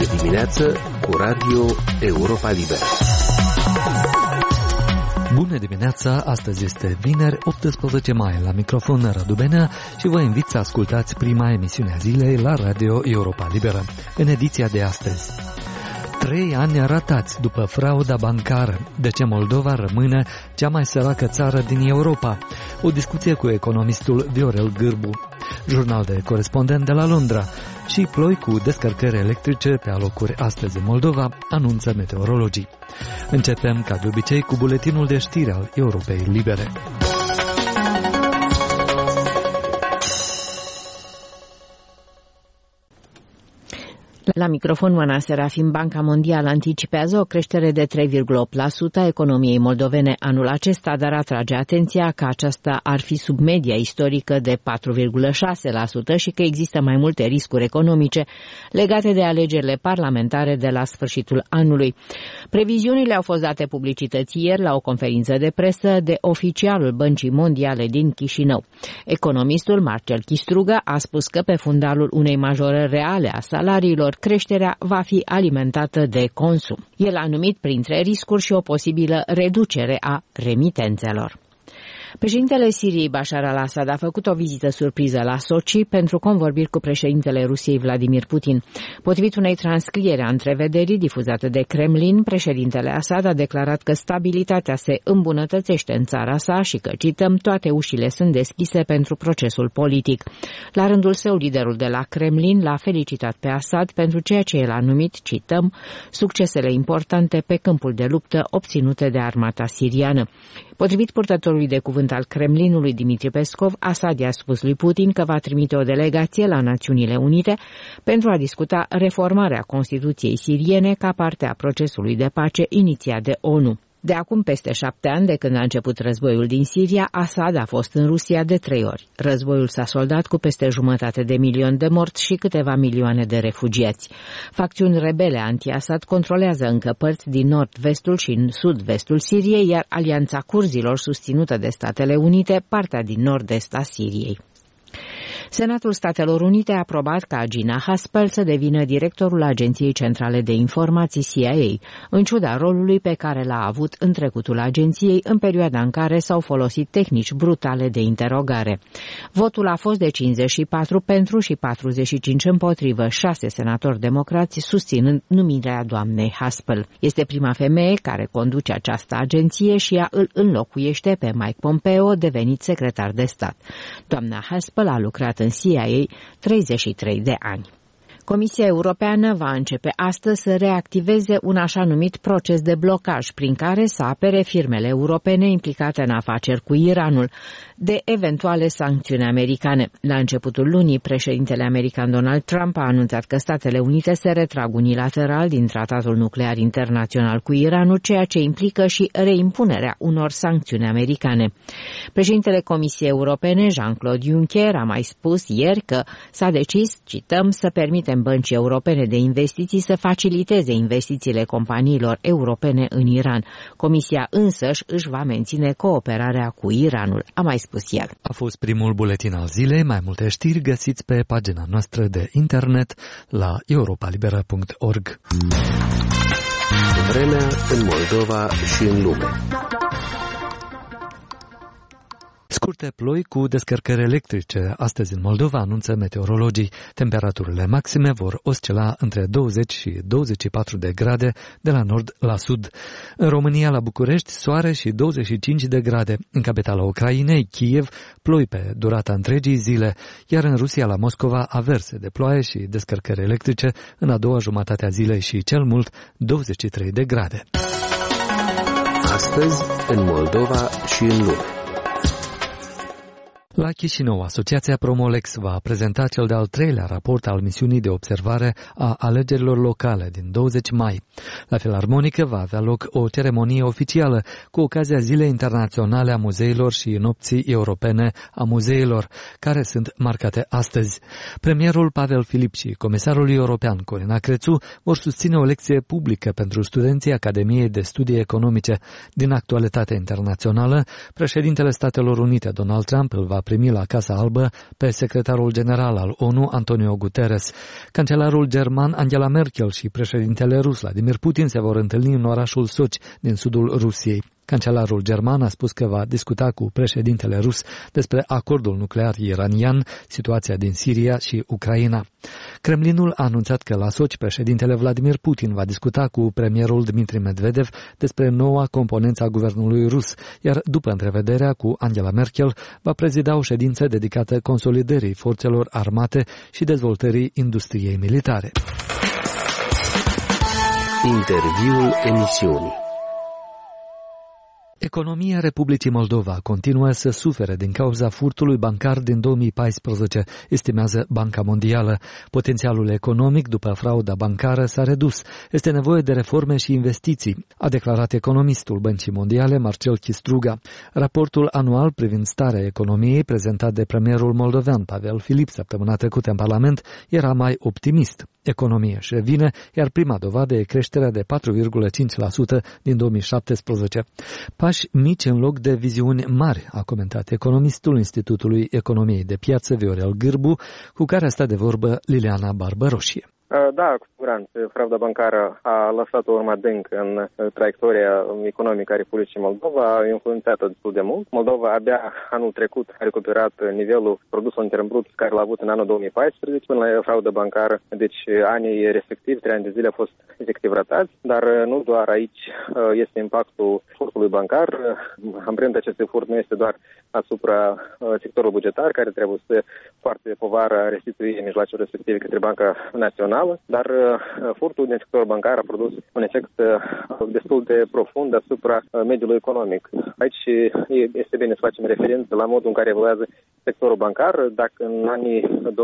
Este dimineață cu Radio Europa Liberă. Bună dimineața! Astăzi este vineri, 18 mai, la microfon Radu Benea și vă invit să ascultați prima emisiune a zilei la Radio Europa Liberă. În ediția de astăzi: 3 ani ratați după frauda bancară. De ce Moldova rămâne cea mai săracă țară din Europa? O discuție cu economistul Viorel Gârbu. Jurnal de corespondent de la Londra. Și ploi cu descărcări electrice pe alocuri astăzi în Moldova, anunță meteorologii. Începem, ca de obicei, cu buletinul de știri al Europei Libere. La microfon, Oana Serafim. Banca Mondială anticipează o creștere de 3,8% a economiei moldovene anul acesta, dar atrage atenția că aceasta ar fi sub media istorică de 4,6% și că există mai multe riscuri economice legate de alegerile parlamentare de la sfârșitul anului. Previziunile au fost date publicității ieri la o conferință de presă de oficialul Băncii Mondiale din Chișinău. Economistul Marcel Chistruga a spus că pe fundalul unei majorări reale a salariilor, creșterea va fi alimentată de consum. El a numit printre riscuri și o posibilă reducere a remitențelor. Președintele Siriei Bashar al-Assad a făcut o vizită surpriză la Sochi pentru convorbiri cu președintele Rusiei Vladimir Putin. Potrivit unei transcrieri a întrevederii difuzate de Kremlin, președintele Assad a declarat că stabilitatea se îmbunătățește în țara sa și că, cităm, toate ușile sunt deschise pentru procesul politic. La rândul său, liderul de la Kremlin l-a felicitat pe Assad pentru ceea ce el a numit, cităm, succesele importante pe câmpul de luptă obținute de armata siriană. Potrivit purtătorului de cuvânt al Kremlinului, Dmitri Peskov, Assad i-a spus lui Putin că va trimite o delegație la Națiunile Unite pentru a discuta reformarea Constituției siriene ca parte a procesului de pace inițiat de ONU. De acum peste 7 ani, de când a început războiul din Siria, Assad a fost în Rusia de 3 ori. Războiul s-a soldat cu peste 500 de milioane de morți și câteva milioane de refugiați. Facțiuni rebele anti-Assad controlează încă părți din nord-vestul și în sud-vestul Siriei, iar Alianța Curzilor, susținută de Statele Unite, partea din nord-est a Siriei. Senatul Statelor Unite a aprobat ca Gina Haspel să devină directorul Agenției Centrale de Informații CIA, în ciuda rolului pe care l-a avut în trecutul agenției în perioada în care s-au folosit tehnici brutale de interogare. Votul a fost de 54 pentru și 45 împotrivă, 6 senatori democrați susținând numirea doamnei Haspel. Este prima femeie care conduce această agenție și ea îl înlocuiește pe Mike Pompeo, devenit secretar de stat. Doamna Haspel a lucrat în CIA 33 de ani. Comisia Europeană va începe astăzi să reactiveze un așa numit proces de blocaj prin care să apere firmele europene implicate în afaceri cu Iranul de eventuale sancțiuni americane. La începutul lunii, președintele american Donald Trump a anunțat că Statele Unite se retrag unilateral din Tratatul Nuclear Internațional cu Iranul, ceea ce implică și reimpunerea unor sancțiuni americane. Președintele Comisiei Europene, Jean-Claude Juncker, a mai spus ieri că s-a decis, cităm, să permitem băncii europene de investiții să faciliteze investițiile companiilor europene în Iran. Comisia însăși își va menține cooperarea cu Iranul, a mai spus el. A fost primul buletin al zilei. Mai multe știri găsiți pe pagina noastră de internet la europalibera.org. Vremea în Moldova și în lume. Scurte ploi cu descărcări electrice. Astăzi în Moldova, anunță meteorologii. Temperaturile maxime vor oscila între 20 și 24 de grade de la nord la sud. În România, la București, soare și 25 de grade. În capitala Ucrainei, Kiev, ploi pe durata întregii zile, iar în Rusia, la Moscova, averse de ploaie și descărcări electrice în a doua jumătate a zilei și cel mult 23 de grade. Astăzi în Moldova și în lume. La Chișinău, Asociația Promolex va prezenta cel de-al 3-lea raport al misiunii de observare a alegerilor locale din 20 mai. La Filarmonică va avea loc o ceremonie oficială cu ocazia Zilei Internaționale a Muzeilor și Nopții Europene a Muzeilor, care sunt marcate astăzi. Premierul Pavel Filip și comisarul european Corina Crețu vor susține o lecție publică pentru studenții Academiei de Studii Economice. Din actualitatea internațională, președintele Statelor Unite Donald Trump îl va primi la Casa Albă pe secretarul general al ONU, Antonio Guterres. Cancelarul german Angela Merkel și președintele rus Vladimir Putin se vor întâlni în orașul Sochi din sudul Rusiei. Cancelarul german a spus că va discuta cu președintele rus despre acordul nuclear iranian, situația din Siria și Ucraina. Kremlinul a anunțat că la Sochi președintele Vladimir Putin va discuta cu premierul Dmitri Medvedev despre noua componență a guvernului rus, iar după întrevederea cu Angela Merkel va prezida o ședință dedicată consolidării forțelor armate și dezvoltării industriei militare. Interviul emisiunii. Economia Republicii Moldova continuă să sufere din cauza furtului bancar din 2014, estimează Banca Mondială. Potențialul economic după frauda bancară s-a redus. Este nevoie de reforme și investiții, a declarat economistul Băncii Mondiale Marcel Chistruga. Raportul anual privind starea economiei prezentat de premierul moldovean Pavel Filip săptămâna trecută în Parlament era mai optimist. Economia își revine, iar prima dovadă e creșterea de 4,5% din 2017. Pași mici în loc de viziuni mari, a comentat economistul Institutului Economiei de Piață Viorel Gârbu, cu care a stat de vorbă Liliana Barbăroșie. Da, cu siguranță. Frauda bancară a lăsat o urmă adâncă în traiectoria economică a Republicii Moldova, a influențat-o destul de mult. Moldova abia anul trecut a recuperat nivelul produsului intern brut care l-a avut în anul 2014 până la fraudă bancară. Deci anii respectivi, 3 ani de zile, a fost efectiv ratați, dar nu doar aici este impactul furtului bancar. Amprenta acestui furt nu este doar asupra sectorului bugetar, care trebuie să poarte povara restituirii mijloacelor respective către Banca Națională, dar furtul din sectorul bancar a produs un efect destul de profund asupra mediului economic. Aici este bine să facem referință la modul în care evoluează sectorul bancar. Dacă în anii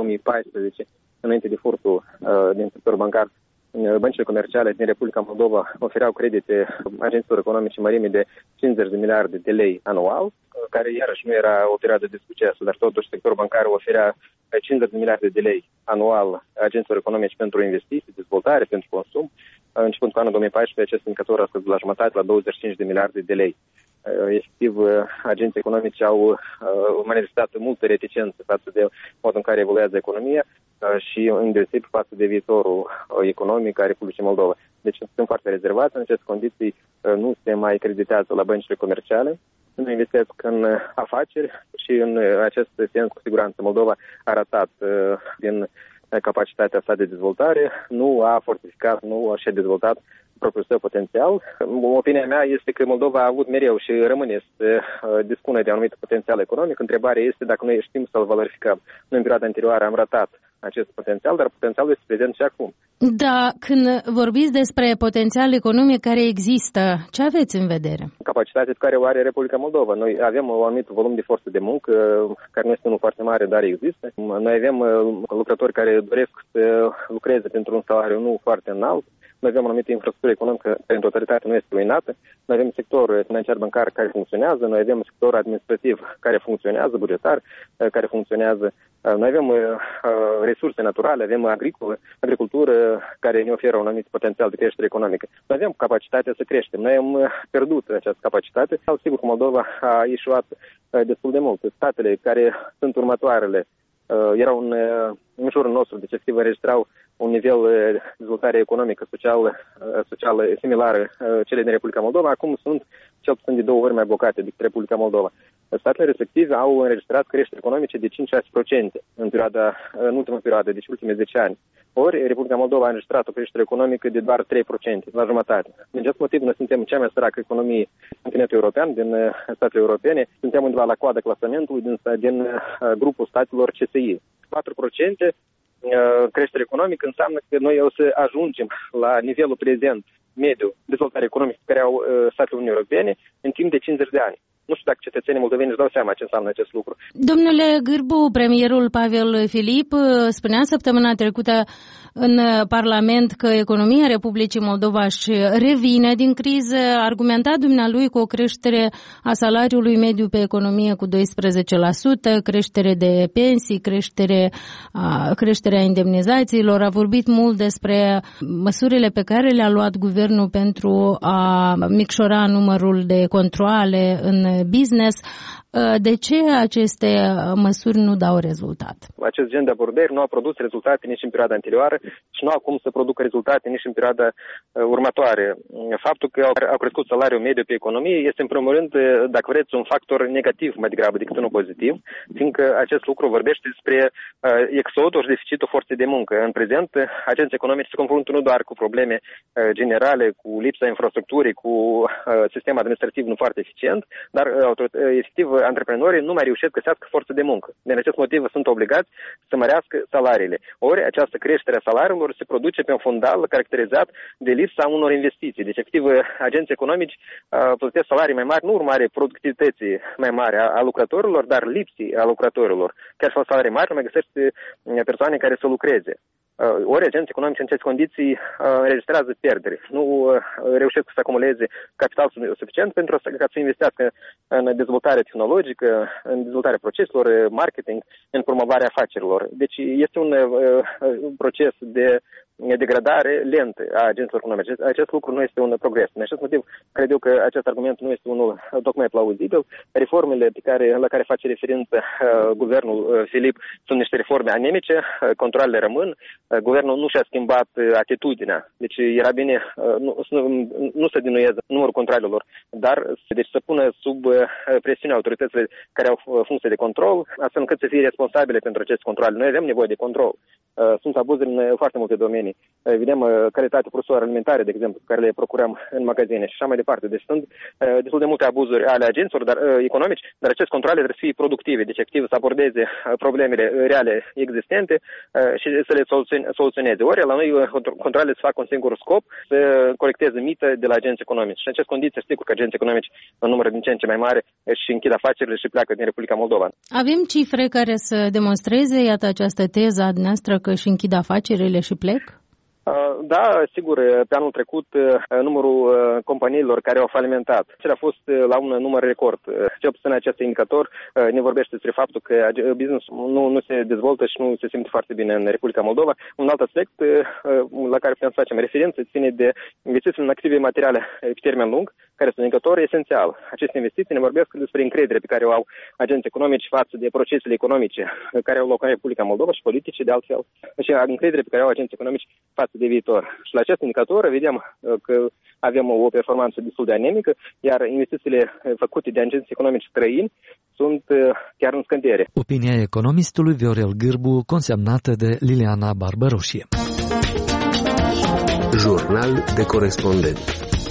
2014, înainte de furtul din sectorul bancar, băncile comerciale din Republica Moldova ofereau credite agenților economice mărime de 50 de miliarde de lei anual, care iarăși nu era o perioadă de succes, dar totuși sectorul bancar oferea 50 de miliarde de lei anual agenților economice pentru investiții, dezvoltare, pentru consum. Începând cu anul 2014, acest indicator a scăzut la jumătate, la 25 de miliarde de lei. Efectiv, agenții economici au manifestat multă reticență față de modul în care evoluează economia și îndeosebit față de viitorul economic al Republicii Moldova. Deci sunt foarte rezervați. În aceste condiții nu se mai creditează la băncile comerciale, nu investesc în afaceri și în acest sens, cu siguranță, Moldova a ratat din capacitatea sa de dezvoltare, nu a fortificat, nu și-a dezvoltat propriul său potențial. Opinia mea este că Moldova a avut mereu și rămâne să dispună de anumit potențial economic. Întrebarea este dacă noi știm să-l valorificăm. Noi în perioada anterioară am ratat acest potențial, dar potențialul este prezent și acum. Da, când vorbiți despre potențial economic care există, ce aveți în vedere? Capacitatea pe care o are Republica Moldova. Noi avem un anumit volum de forță de muncă, care nu este unul foarte mare, dar există. Noi avem lucrători care doresc să lucreze pentru un salariu nu foarte înalt. Noi avem o anumită infrastructură economică care în totalitate nu este ruinată. Noi avem sector financiar bancar care funcționează, noi avem sector administrativ care funcționează, bugetar care funcționează. Noi avem resurse naturale, avem agricultură care ne oferă un anumit potențial de creștere economică. Noi avem capacitatea să creștem. Noi am pierdut această capacitate. Sigur că Moldova a ieșuat destul de mult. Statele care sunt următoarele erau în jurul nostru, deci efectiv înregistrau un nivel de dezvoltare economică, socială similară cele din Republica Moldova, acum sunt cel puțin de 2 ori mai bogate decât Republica Moldova. Statele respective au înregistrat creșteri economice de 5-6% în ultima perioadă, deci ultimele 10 ani. Ori Republica Moldova a înregistrat o creștere economică de doar 3%, la jumătate. Din acest motiv, noi suntem cea mai săracă economie continentului european, din statele europene, suntem undeva la coada clasamentului din grupul statelor CSI. 4% creștere economică înseamnă că noi o să ajungem la nivelul prezent mediu dezvoltare economică care au statele Uniunii Europene în timp de 50 de ani. Nu știu dacă cetățenii moldoveni își dau seama ce înseamnă acest lucru. Domnule Gârbu, premierul Pavel Filip spunea săptămâna trecută în Parlament că economia Republicii Moldova își revine din criză. Argumenta dumnealui cu o creștere a salariului mediu pe economie cu 12%, creștere de pensii, creșterea indemnizațiilor. A vorbit mult despre măsurile pe care le-a luat guvernul pentru a micșora numărul de controale în business. De ce aceste măsuri nu dau rezultat? Acest gen de abordări nu a produs rezultate nici în perioada anterioară și nu au cum să producă rezultate nici în perioada următoare. Faptul că au crescut salariul mediu pe economie este, în primul rând, dacă vreți, un factor negativ mai degrabă decât unul pozitiv, fiindcă acest lucru vorbește despre exodul și deficitul forței de muncă. În prezent, agenții economici se confruntă nu doar cu probleme generale, cu lipsa infrastructurii, cu sistemul administrativ nu foarte eficient, dar efectiv antreprenorii nu mai reușesc să găsească forță de muncă. Din acest motiv sunt obligați să mărească salariile. Ori această creștere a salariilor se produce pe un fundal caracterizat de lipsa unor investiții. Deci, efectiv, agenții economici plătesc salarii mai mari, nu urmare productivității mai mari a lucrătorilor, dar lipsii a lucrătorilor. Chiar și la salarii mari nu mai găsește persoane care să lucreze. Ori agenții economici în aceste condiții înregistrează pierderi. Nu reușesc să acumuleze capital suficient pentru ca să investească în dezvoltare tehnologică, în dezvoltarea proceselor, marketing, în promovarea afacerilor. Deci este un proces de degradare lentă a agenților economice. Acest lucru nu este un progres. În acest motiv, cred eu că acest argument nu este unul tocmai plauzibil. Reformele la care face referință guvernul Filip sunt niște reforme anemice, controlele rămân, guvernul nu și-a schimbat atitudinea. Deci era bine nu să dinuieze numărul controlelor, dar deci să pună sub presiune autoritățile care au funcție de control, astfel încât să fie responsabile pentru aceste controle. Noi avem nevoie de control. Sunt abuzuri în foarte multe domenii. Vedem calitatea produselor alimentare, de exemplu, care le procurăm în magazine și așa mai departe. Deci sunt destul de multe abuzuri ale agenților economici, dar aceste controle trebuie să fie productive, deci activ să abordeze problemele reale existente și să le soluționeze. Ori la noi controlele se fac un singur scop, să colecteze mită de la agenții economici. Și în aceste condiții, sigur că agenții economici în număr din ce în ce mai mare și închid afacerile și pleacă din Republica Moldova. Avem cifre care să demonstreze, iată, această teză a dumneavoastră că își închid afacerile și plec? Da, sigur, pe anul trecut numărul companiilor care au falimentat. Acela a fost la un număr record. Cel puțin acest indicator ne vorbește despre faptul că business nu se dezvoltă și nu se simte foarte bine în Republica Moldova. Un alt aspect la care putem să facem referință ține de investiții în active materiale pe termen lung, care sunt un indicator esențial. Aceste investiții ne vorbesc despre încredere pe care o au agenții economici față de procesele economice care au loc în Republica Moldova și politice, de altfel, și încredere pe care au agenții economici față de viitor. Și la acest indicator vedem că avem o performanță destul de anemică, iar investițiile făcute de agenții economici străini sunt chiar în scădere. Opinia economistului Viorel Gârbu, consemnată de Liliana Barbăroșie. Jurnal de corespondent.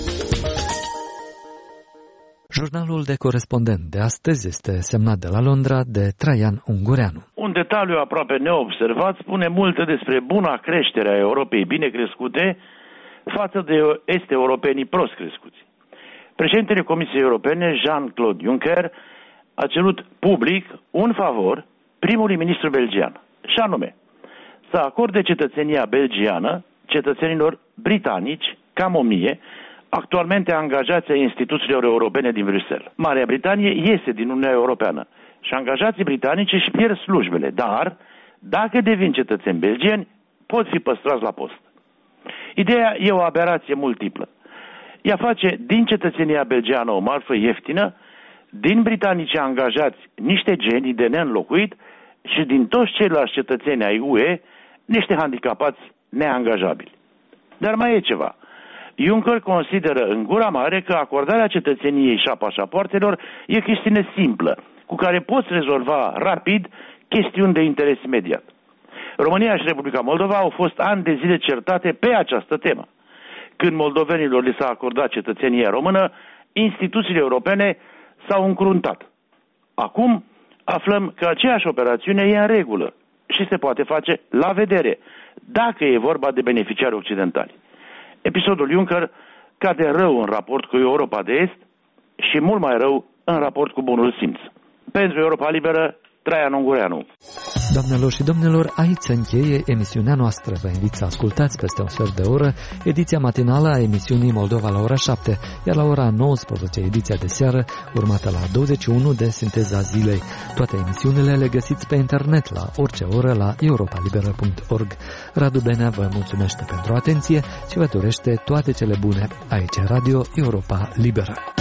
Jurnalul de corespondent de astăzi este semnat de la Londra de Traian Ungureanu. Un detaliu aproape neobservat spune multe despre buna creștere a Europei bine crescute față de est-europenii prost crescuți. Președintele Comisiei Europene, Jean-Claude Juncker, a cerut public un favor primului ministru belgian, și anume să acorde cetățenia belgiană cetățenilor britanici, cam 1000, actualmente angajați ai instituțiilor europene din Bruxelles. Marea Britanie iese din Uniunea Europeană și angajații britanici își pierd slujbele, dar dacă devin cetățeni belgieni, pot fi păstrați la post. Ideea e o aberație multiplă. Ea face din cetățenia belgiană o marfă ieftină, din britanici angajați niște genii de neînlocuit și din toți ceilalți cetățeni ai UE niște handicapați neangajabili. Dar mai e ceva. Juncker consideră în gura mare că acordarea cetățeniei și a pașapoartelor e chestiune simplă, cu care poți rezolva rapid chestiuni de interes imediat. România și Republica Moldova au fost ani de zile certate pe această temă. Când moldovenilor li s-a acordat cetățenia română, instituțiile europene s-au încruntat. Acum aflăm că aceeași operațiune e în regulă și se poate face la vedere, dacă e vorba de beneficiari occidentali. Episodul Juncker cade rău în raport cu Europa de Est și mult mai rău în raport cu bunul simț. Pentru Europa Liberă, Traian Ungureanu. Doamnelor și domnilor, aici se încheie emisiunea noastră. Vă invit să ascultați peste un sfert de oră ediția matinală a emisiunii Moldova la ora 7, iar la ora 19 ediția de seară, urmată la 21 de Sinteza Zilei. Toate emisiunile le găsiți pe internet la orice oră la europalibera.org. Radu Benea vă mulțumește pentru atenție și vă dorește toate cele bune. Aici Radio Europa Liberă.